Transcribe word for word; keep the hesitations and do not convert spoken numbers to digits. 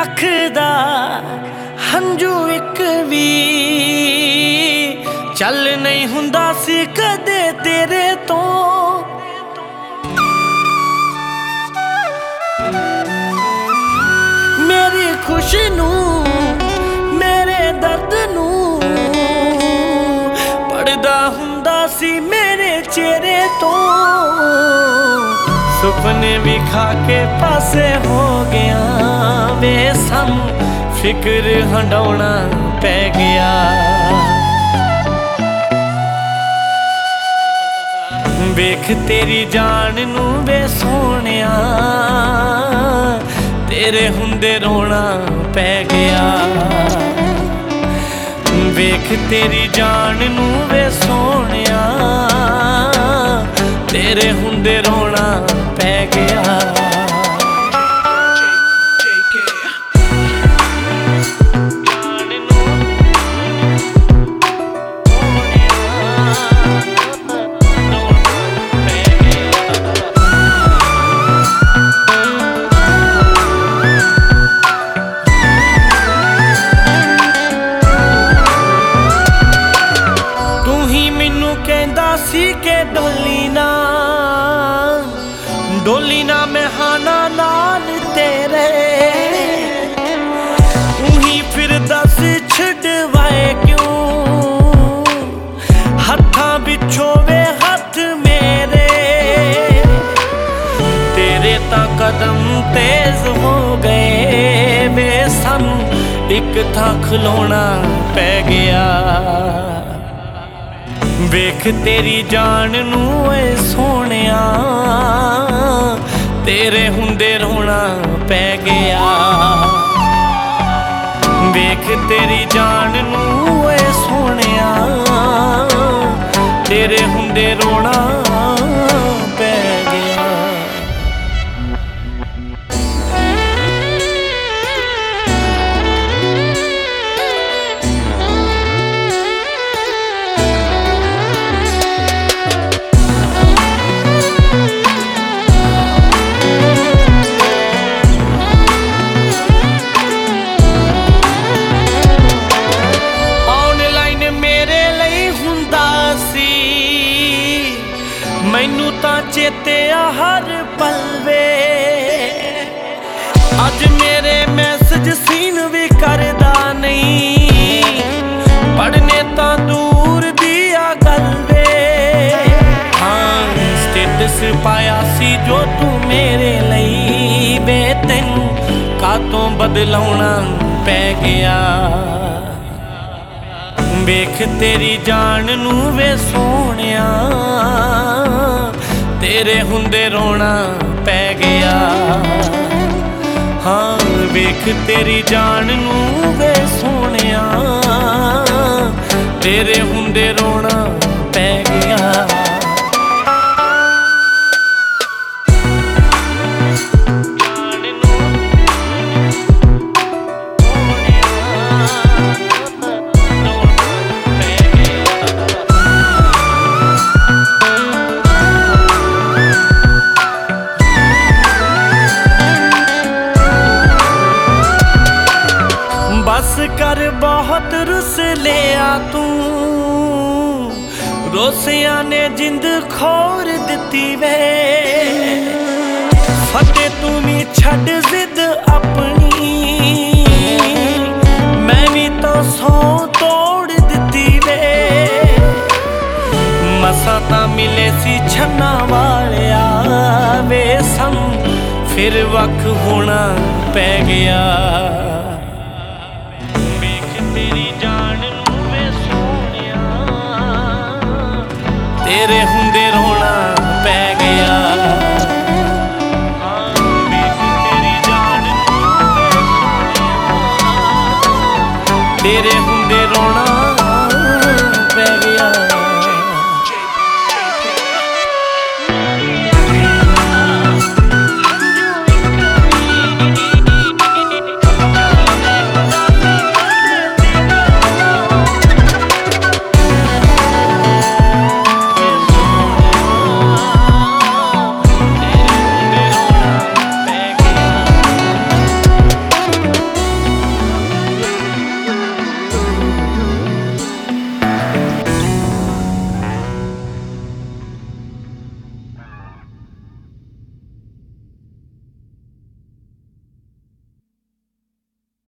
ਅੱਖ ਦਾ ਹੰਝੂ ਇੱਕ ਵੀ ਚੱਲ ਨਹੀਂ ਹੁੰਦਾ ਸੀ ਕਦੇ ਤੇਰੇ ਤੋਂ। ਮੇਰੀ ਖੁਸ਼ੀ ਨੂੰ ਮੇਰੇ ਦਰਦ ਨੂੰ ਪੜਦਾ ਹੁੰਦਾ ਸੀ ਮੇਰੇ ਚਿਹਰੇ ਤੋਂ। ਸੁਪਨੇ ਵੀ ਖਾ ਕੇ ਪਾਸੇ ਹੋ ਗਿਆ ਵੇ ਸਾਨੂੰ ਫਿਕਰ ਹੰਡਾਉਣਾ ਪੈ ਗਿਆ। ਵੇਖ ਤੇਰੀ ਜਾਨ ਨੂੰ ਵੇ ਸੋਹਣਿਆ ਤੇਰੇ ਹੁੰਦੇ ਰੋਣਾ ਪੈ ਗਿਆ। ਵੇਖ ਤੇਰੀ ਜਾਨ ਨੂੰ ਵੇ ਸੋਹਣਿਆ ਤੇਰੇ ਹੁੰਦੇ ਰੋਣਾ ਪੈ ਗਿਆ। ਕਹਿੰਦਾ ਸੀ ਕਿ ਡੋਲੀ ਨਾ ਡੋਲੀ ਨਾ ਮੈਂ ਹਾਨਾ ਨਾਲ ਤੇਰੇ ਉਹੀ ਫਿਰ ਦੱਸ ਛਡਵਾਏ ਕਿਉਂ ਹੱਥਾਂ ਵਿੱਚੋਂ ਵੇ ਹੱਥ ਮੇਰੇ ਤੇਰੇ ਤਾਂ ਕਦਮ ਤੇਜ਼ ਹੋ ਗਏ ਵੇ ਸਾਨੂੰ ਇੱਕ ਥਾਂ ਖਲੋਣਾ ਪੈ ਗਿਆ। ਵੇਖ ਤੇਰੀ ਜਾਨ ਨੂੰ ਏ ਸੋਹਣਿਆ ਤੇਰੇ ਹੁੰਦੇ ਰੋਣਾ ਪੈ ਗਿਆ। ਵੇਖ ਤੇਰੀ ਜਾਨ ਨੂੰ ਏ ਸੋਹਣਿਆ ਤੇਰੇ ਹੁੰਦੇ ਰੋਣਾ ਪੈ ਗਿਆ। ਮੈਨੂੰ ਤਾਂ ਚੇਤੇ ਆ ਹਰ ਪਲ ਵੇ ਅੱਜ ਮੇਰੇ ਮੈਸੇਜ ਸੀਨ ਵੀ ਕਰਦਾ ਨਹੀਂ ਪੜ੍ਹਨੇ ਤਾਂ ਦੂਰ ਦੀ ਆ ਗੱਲ ਵੇ। ਹਾਂ ਸਟੇਟਸ ਪਾਇਆ ਸੀ ਜੋ ਤੂੰ ਮੇਰੇ ਲਈ ਵੇ ਤੈਨੂੰ ਕਾਤੋਂ ਬਦਲਾਉਣਾ ਪੈ ਗਿਆ। ਵੇਖ ਤੇਰੀ ਜਾਨ ਨੂੰ ਵੇ ਸੋਹਣਿਆ ਤੇਰੇ ਹੁੰਦੇ ਰੋਣਾ ਪੈ ਗਿਆ। ਹਾਂ ਵੇਖ ਤੇਰੀ ਜਾਨ ਨੂੰ ਵੇ ਸੋਹਣਿਆ ਤੇਰੇ ਹੁੰਦੇ ਰੋਣਾ ਪੈ ਗਿਆ। बस कर बहुत रुस लिया तू रोसिया ने जिंद खोर दिती वे फटे तू भी छड़ जिद अपनी मैं भी तो सौ तोड़ दिती वे। मसा ता मिले सी छन्ना वालिया वे सम फिर वख होना पै गया। तेरे हुंदे रोना पै गया। तेरी जान तेरे हुंदे रोना